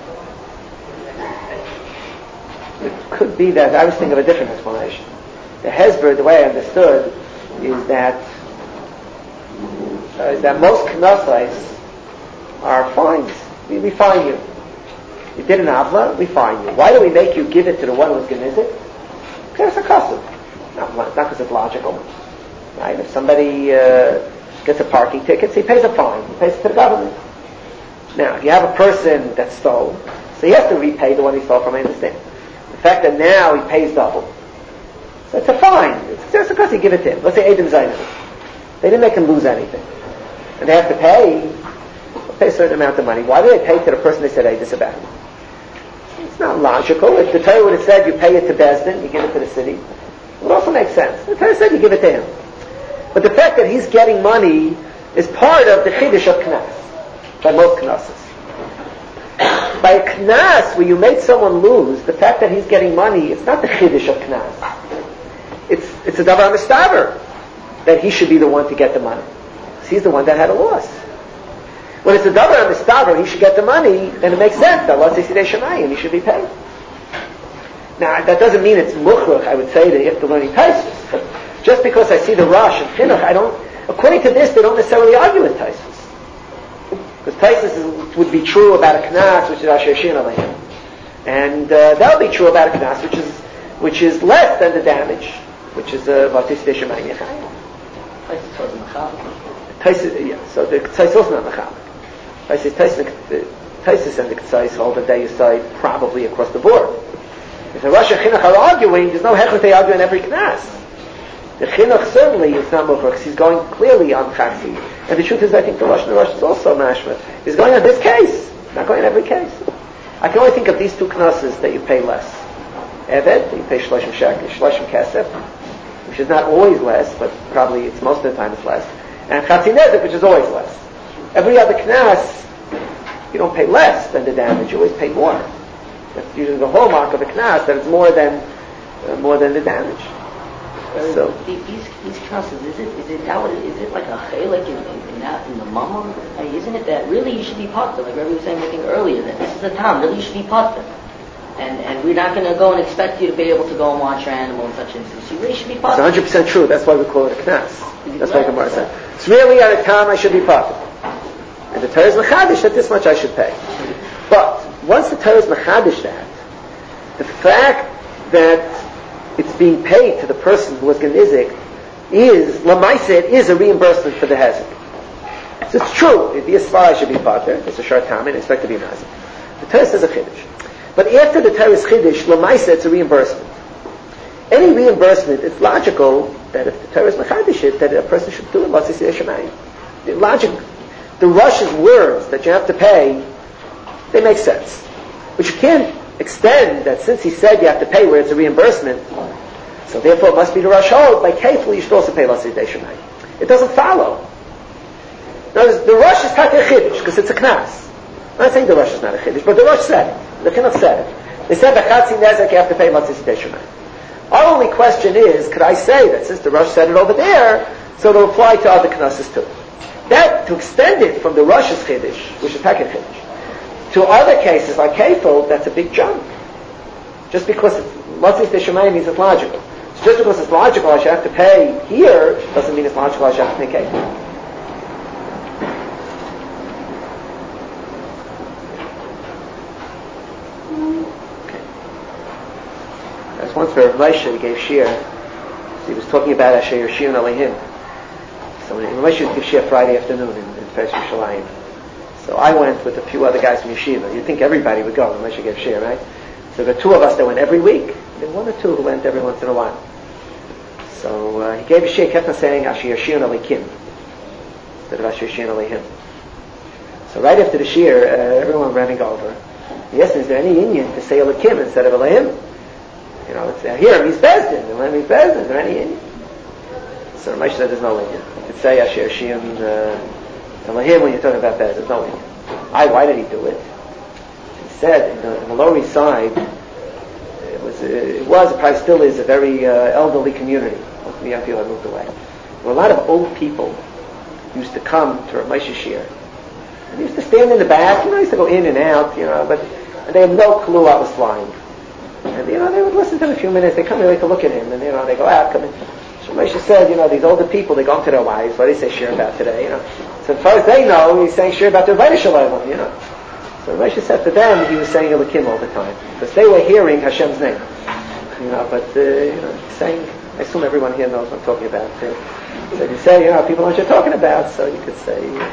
It could be that I was thinking of a different explanation. The hesber, the way I understood, is that uh, is that most knasais are fines. We, we fine you. You did an avla, we fine you. Why do we make you give it to the one who's genizik? Because it's a custom. Not not because it's logical. Right? If somebody uh, gets a parking ticket, so he pays a fine. He pays it to the government. Now, if you have a person that stole, so he has to repay the one he stole from, I understand. The fact that now he pays double. So it's a fine. It's just because you give it to him. Let's say Adam Zainab. They didn't make him lose anything. And they have to pay, pay a certain amount of money. Why do they pay to the person they said hey, this about? It's not logical. If the Torah would have said you pay it to Bezdin, you give it to the city, it would also make sense. The Torah said you give it to him. But the fact that he's getting money is part of the Chiddush of Knas, by most Knesses. By a Knas, where you made someone lose, the fact that he's getting money, it's not the Chiddush of Knas. It's, it's a Davar Mistaver, that he should be the one to get the money. Because he's the one that had a loss. When it's a Davar Mistaver, he should get the money, then it makes sense. Allah says Shemayim, he should be paid. Now, that doesn't mean it's Mukhrach, I would say, that you have to learn Taisus. But just because I see the Rosh and Chinuch, I don't, according to this, they don't necessarily argue with Taisus. Because Taisus would be true about a Knas, which is Asher Shin Alayhim. And uh, that would be true about a Knas, which is which is less than the damage, which is a Vatis Deshemayim Yechayim. Taisus, yeah, so the Taisus is not Mechalik. Taisus and the Ksais hold that they decide probably across the board. If the Rosh and Chinuch are arguing, there's no hechlet they argue in every Knas. The Chinuch certainly is not Mukhrach, because he's going clearly on Chatzi. And the truth is, I think the Rosh and the Rosh is also Mashma. He's going on this case, not going on every case. I can only think of these two Knasses that you pay less. Eved, you pay Shloshim Shekel, Shloshim Kesef, which is not always less, but probably it's most of the time it's less. And Chatzi Nezek, which is always less. Every other Knas, you don't pay less than the damage, you always pay more. That's usually the hallmark of a Knas, that it's more than uh, more than the damage. Uh, so these these Knasses, is it is it that what, is it like a chelik in, in, in that in the mama? I mean, isn't it that really you should be patur? Like Rebbe was saying, I think earlier, that this is a time really you should be patur. And and we're not going to go and expect you to be able to go and watch your animal in such instances. You really should be patur. It's one hundred percent true. That's why we call it a Knas. That's why Gemara said it's really at a time I should be patur. And the Torah is mechadish that this much I should pay. But once the Torah is mechadish that, the fact that it's being paid to the person who was genizik is lamaisa. It is a reimbursement for the hezek. So it's true. If the Yisrael should be patur, it's a short time and expect to be mazik. The Torah says a chiddush. But after the Torah's chiddush, lamaisa, it's a reimbursement. Any reimbursement, it's logical that if the Torah is mechadish it, that a person should do it. Let's say Shemayim. The logic, the Russia's words that you have to pay, they make sense. But you can't extend that since he said you have to pay where it's a reimbursement, so therefore it must be the Rosh hold, by carefully you should also pay Lasei Dei Shemayim. It doesn't follow. Now, the Rosh is not a chiddush because it's a knas. I'm not saying the Rosh is not a chiddush, but the Rosh said it. The Chinuch said it. They said the Chatzi Nezek you have to pay Lasei Dei Shemayim. Our only question is, could I say that since the Rosh said it over there, so it'll apply to other knesses too? That, to extend it from the Rosh's chiddush, which is Pekin chiddush, to other cases like Kefil, that's a big jump. Just because Lasei Dei Shemayim means it's logical. So just because it's logical I should have to pay here, doesn't mean it's logical I should have to pay Kefil. I was once where Rav Moshe gave shir. He was talking about Asher Yirshiyun Aleihim. So when Rav Moshe would give shir Friday afternoon in, in Fesh Yerushalayim. So I went with a few other guys from Yeshiva. You'd think everybody would go. Rav Moshe gave shir, right? So there were two of us that went every week. There were one or two who went every once in a while. So uh, he gave a shir, kept on saying Asher Yirshiyun Aleikim instead of Asher Yirshiyun Aleihim. So right after the shir, uh, everyone running over. He asked me, is there any Indian to say Aleikim instead of Aleihim? You know, it's, uh, here he's Bezdin, and when he's Bezdin, is there any Indian? So Rav Moshe said there's no Indian. You could say Asher Yirshiyun Aleihim when you're talking about Bezdin. There's no Indian. I, why did he do it? He said in the, in the Lower East Side, it was, it was, it probably still is, a very uh, elderly community. Most of the young people had moved away. There were a lot of old people who used to come to Rav Moshe shir. And they used to stand in the back, you know, used to go in and out, you know, but and they had no clue what was flying. And, you know, they would listen to him a few minutes, they come in, they could look at him, and, you know, they go out, come in. So Moshe said, you know, these older people, they go home to their wives, what do they say shir about today, you know. So as far as they know, he's saying shir about their Vayda Shalom, you know. So Moshe said to them, he was saying Elokim all the time, because they were hearing Hashem's name. You know, but uh, you know, saying, I assume everyone here knows what I'm talking about. Uh, so if you say, you know, people know what you're talking about, so you could say. Uh,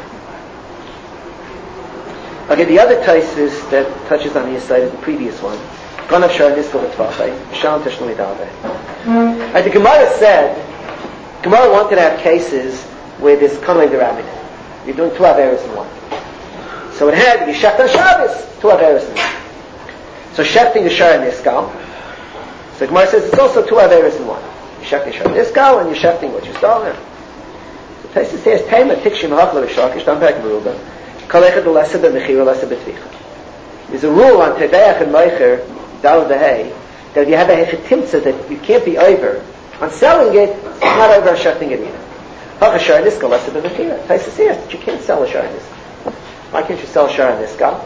okay, the other Taisus that touches on the side is the previous one. Gonav Shar Niskal V'Tvachai, Shalom Teshlumi Dalvei. The Gemara said, Gemara wanted to have cases where there's Kanoi Derabin. You're doing two Averos in one. So it had to be Shecht on Shabbos, two Averos in one. So Shechting the Shar Niskal. So the Gemara says it's also two Averos in one. You're Shechting Shar Niskal and you're Shechting what you stole. So Taisus says, Tema Tikshim Hachla V'Shakish, Dam Pek Meruba, Kalechad L'Lesa B'Mechira L'Lesa B'Tvicha. There's a rule on Tedeach and Meicher, Dal V'Hei, that if you have a Hechetimtza that you can't be over on selling it, it's not over on Shechting it either. Hacha Shar Niskal L'Lesa B'Mechira. Taisus says that you can't sell a Shar Niskal. Why can't you sell a Shar Niskal?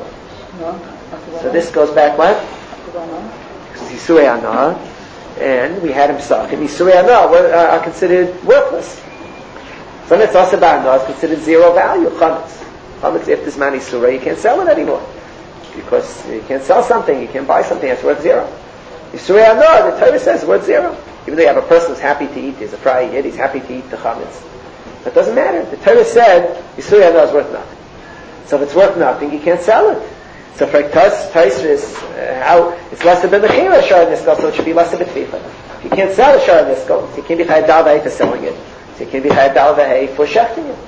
So this goes back what? Because he's Surei Anah, and we had him suck, and these Surei Anah were, uh, are considered worthless. So it's also about Anah is considered zero value. Chametz. Chametz, if there's money Surei, you can't sell it anymore. Because you can't sell something, you can't buy something that's worth zero. The Surei Anah, the Torah says, is worth zero. Even though you have a person who's happy to eat, he's a prior yid, he's happy to eat the Chametz. That doesn't matter. The Torah said, the Surei Anah is worth nothing. So if it's worth nothing, you can't sell it. So for Taisris, uh, how it's less than Mechira Shar Niskal, so it should be less than Tvicha. If you can't sell a Shar Niskal, so you can't be Chayad Dal V'Hei for selling it. So you can't be Chayad Dal V'Hei for shechting it.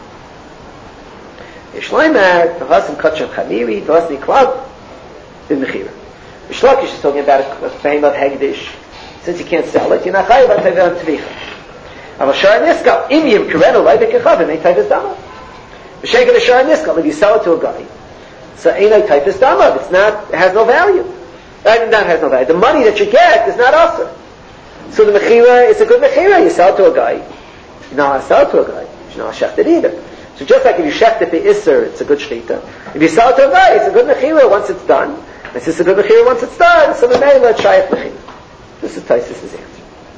Yishloimer, Tavassim Kachem Chamiri, Tavassim Niklad, in Mechira. Yishlakish is talking about a fame of Hegdish. Since you can't sell it, you're not Chayad Dal Tvicha. Aval Shar Niskal, Im Yim Kirenu Lai B'Kechavim, Ein Tayvus Dama. V'Shegel the Shar Niskal, if you sell it to a guy, so Einai Taifus Damav, it's not, it has no value. It not has no value. The money that you get is not awesome. So the Mechira is a good Mechira. You sell it to a guy. You know how to sell it to a guy. You know how to shecht it either. So just like if you shecht it to Isser, it's a good Shlita. If you sell it to a guy, it's a good Mechira once it's done. It's just a good Mechira once it's done, so the Meila, it's Shayach Mechira. This is Taisus' answer.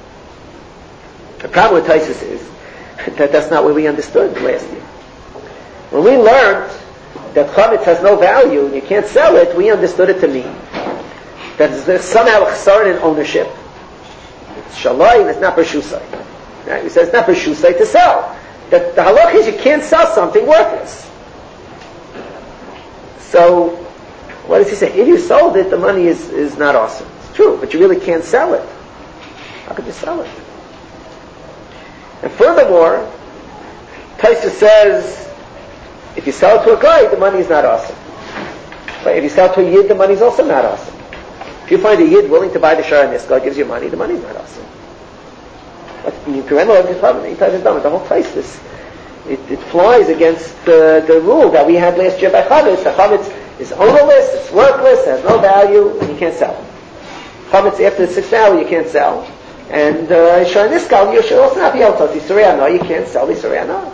The problem with Taisus is that that's not what we understood last year. When we learned that chametz has no value and you can't sell it, we understood it to mean that there's somehow a chsaron in ownership. It's shalai and it's not b'shusai. Right? We said it's not b'shusai to sell. That the halach is you can't sell something worthless. So, what does he say? If you sold it, the money is, is not awesome. It's true, but you really can't sell it. How could you sell it? And furthermore, Taisa says, if you sell it to a guy, the money is not awesome. But if you sell it to a yid, the money is also not awesome. If you find a yid willing to buy the shar and this guy gives you money, the money is not awesome. But you can the whole place this it, it flies against the, the rule that we had last year by chametz. The chametz is ownerless, it's worthless, it has no value, and you can't sell it. Chametz after the sixth hour you can't sell. And uh, shar and this guy you should also not be able to. Yisrei Anah, you can't sell the Yisrei Anah.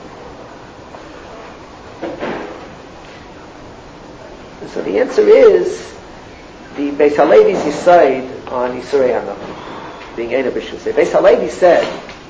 So the answer is the Beis Halevi's Yisayid on Yisrei Anah, being Eina B'Shusay. Beis Halevi said,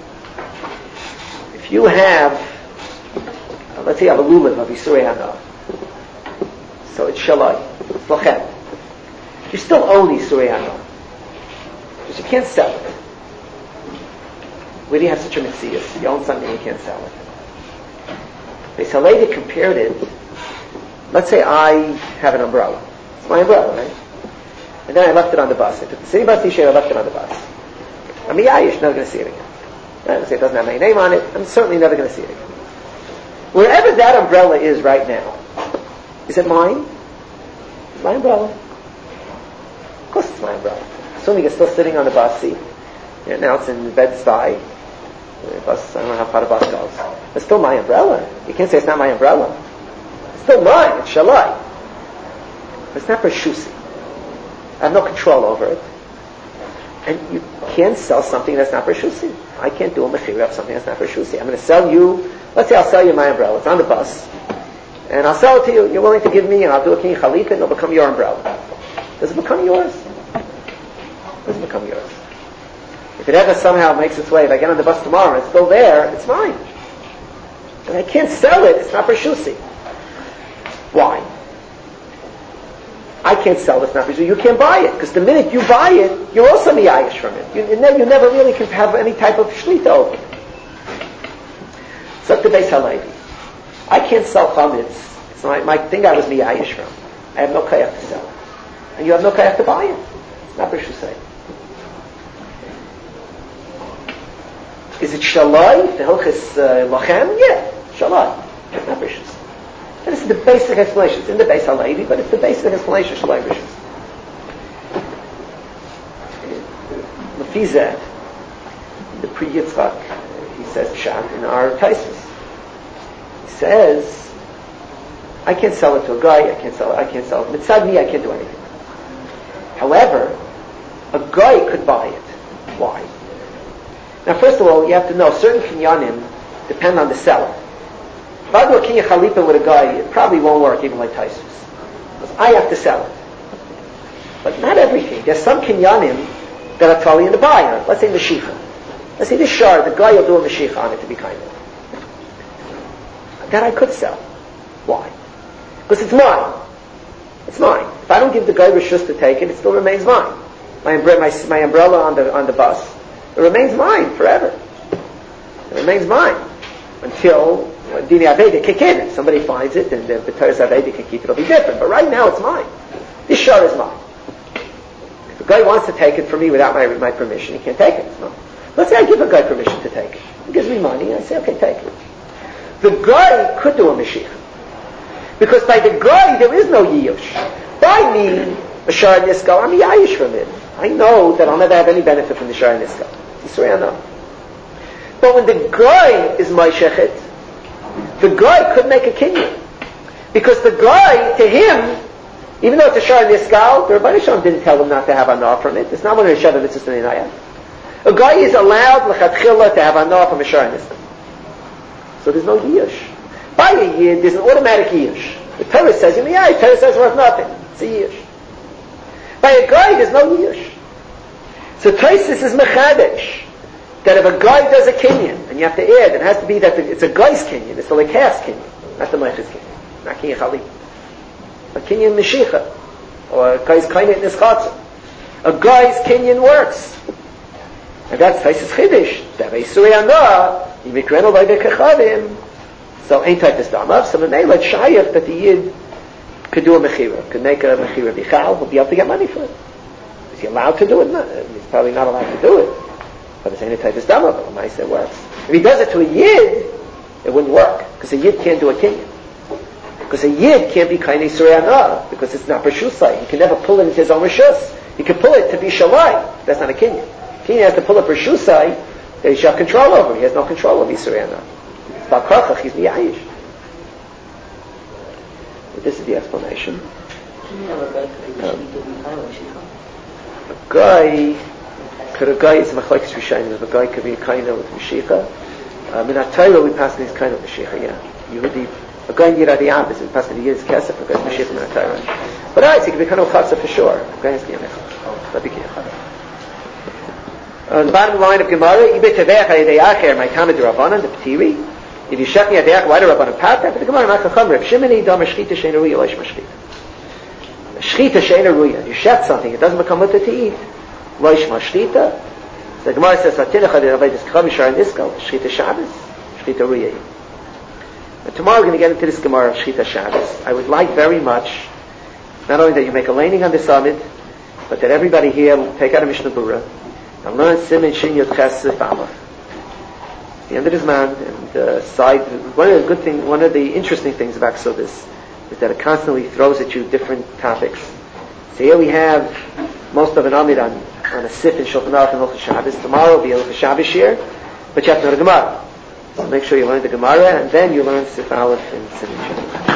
if you have, uh, let's say you have a lulav of Yisrei Anah, so it's Shalai, it's Lachem. You still own Yisrei Anah, because you can't sell it. Where do you have such a mitzvah? You own something and you can't sell it. Beis Halevi compared it. Let's say I have an umbrella. It's my umbrella, right? And then I left it on the bus. I took the city bus t-shirt, I left it on the bus. I'm a yayish, never going to see it again. I say it doesn't have my name on it. I'm certainly never going to see it again. Wherever that umbrella is right now, is it mine? It's my umbrella. Of course it's my umbrella. Assuming it's still sitting on the bus seat. You know, now it's in Bed-Stuy. The bus, I don't know how far the bus goes. It's still my umbrella. You can't say it's not my umbrella. It's still mine, it's shalai. But it's not Bershusi. I have no control over it. And you can't sell something that's not Bershusi. I can't do a mechira of something that's not Bershusi. I'm going to sell you, let's say I'll sell you my umbrella. It's on the bus. And I'll sell it to you. You're willing to give me, and I'll do a king chalitah, and it'll become your umbrella. Does it become yours? Does it become yours? If it ever somehow makes its way, if I get on the bus tomorrow and it's still there, it's mine. And I can't sell it, it's not Bershusi. Why? can't sell this, not because you can't buy it. Because the minute you buy it, you're also miyayish from it. You, you, ne- you never really can have any type of shlita over it. So the Beis Halevi. I can't sell chametz. It's my, my thing I was miyayish from. I have no kayach to sell it. And you have no kayach to buy it. It's not B'rishus Say. Is it shalai? The hilchis uh, lachem? Yeah, shalai. It's not B'rishus. And this is the basic explanation. It's in the Beis Halevi, but it's the basic explanation of shalai B'rishus. Lefizet, the Pri Yitzchak, he says pshat in our Taisus. He says, I can't sell it to a guy, I can't sell it, I can't sell it. Mitzad me, I can't do anything. However, a guy could buy it. Why? Now, first of all, you have to know certain kinyanim depend on the seller. If I do a kinyan chalipa with a guy, it probably won't work even like Taisus. Because I have to sell it. But not everything. There's some kinyanim that are totally in the buyer. Let's say Mashiach. Let's say this shard, the guy will do a Mashiach on it to be kind of. That I could sell. Why? Because it's mine. It's mine. If I don't give the guy rishus to take it, it still remains mine. My, umbre- my, my umbrella on the on the bus, it remains mine forever. It remains mine until Dini Aveda kick in. If somebody finds it, and the B'teres Aveda can keep it. It'll be different. But right now, it's mine. This shard is mine. If a guy wants to take it from me without my my permission, he can't take it. It's mine. Let's say I give a guy permission to take it. He gives me money, and I say, okay, take it. The guy could do a Mashiach. Because by the guy, there is no Yiyush. By me, a Shar Nisko, I'm Yayish from it. I know that I'll never have any benefit from the Shar Nisko. Yisrael, I know. But when the guy is Moishechet, the guy could make a kinyan. Because the guy, to him, even though it's a Shar Niskal, the Rebbeinu Shalom didn't tell him not to have anah from it. It's not one of the Sheva Mitzvahs in the Nayah. A guy is allowed l'chatchila to have anah from a Shar Niskal. So there's no Yiyush. By a Yid, there's an automatic Yiyush. The Torah says, in the eye, the Torah says worth nothing. It's a Yiyush. By a guy, there's no Yiyush. So Taisus is Mechadesh. That if a guy does a kinyan, and you have to add, it has to be that the, it's a guy's kinyan, it's the Lekah's kinyan, not the Meich's kinyan, not kinyan Chali. A kinyan Meshicha, or a guy's kinyan Nischatza. A guy's kinyan works. And that's Taisus Chidish. Davei Surei Anah, Yimikrenu Vayde Kechavim. So ain't Taisus Damav, so Menei let Shayach that the Yid could do a Mechira, could make a Mechira Bichal, he'll be able to get money for it. Is he allowed to do it? No, he's probably not allowed to do it. But it's ain't a Taisus Damav, but L'maisa it works. If he does it to a Yid, it wouldn't work, because a Yid can't do a Kinyan. Because a Yid can't be Kainei Surei Anah, because it's not Rishusai. He can never pull it into his own Rishus. He can pull it to be Shalai. That's not a Kinyan. Kinyan has to pull it Rishusai that he shall have control over. He has no control over Yisrei Anah. It's about Karchach, he's Miyayish. But this is the explanation. A guy, could a guy, it's a Machlokes Rishonim, if a guy could be a Kaina with Mashiach. Um, in our Torah, we pass these kind of Mashiach, yeah. Yehudi, a guy in Yiradi Abbas, we pass the Yid's Kesef, a guy's Mashiach in our Torah. But alright, so he could be kind of Chatzah for sure. A guy has to be a Mechach. But be careful. On the bottom line of Gemara, Ibe Tevech HaYidei Acher, my Tamid Rabbanan, the P'tiri. If you shut me at the Acher, why do Rabbanan pat that? But the Gemara, Machacham, Reb Shimoni, Dom Shchita Sheina Ruya, Loish Mashchita. Shchita Sheina Ruya. You shed something, it doesn't become mutter to eat. Loish Mashchita. The Gemara says, Hatinach HaDei Rabbi Diskacham Yishar Nisko, Shchita Shabbos, Shchita Ruya. And tomorrow we're going to get into this Gemara of Shchita Shabbos. I would like very much, not only that you make a laning on the summit, but that everybody here will take out a Mishnah Berurah and learn Siman Shin Yod Ches Sif Aleph. The end of this man, and uh, side. One of the good thing, one of the interesting things about Ksubis is that it constantly throws at you different topics. So here we have most of an Amid on, on a Sif in Shulchan Aruch and Hilchos Shabbos. Tomorrow will be a Hilchos Shabbos here, but you have to know the Gemara. So make sure you learn the Gemara, and then you learn Sif Aleph and Siman Shin.